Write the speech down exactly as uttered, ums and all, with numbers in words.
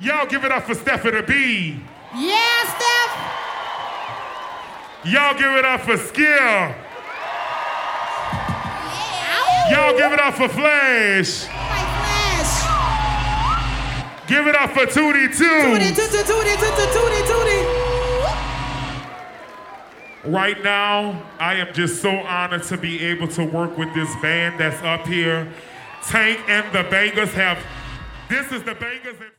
Y'all give it up for Stephanie B. Yeah, Steph. Y'all give it up for Skill. Yeah. Y'all give it up for Flash. My Flash. Give it up for Tootie Too. Tootie, tootie, tootie, tootie, tootie, tootie. Right now, I am just so honored to be able to work with this band that's up here. Tank and the Bangers have, this is the Bangers and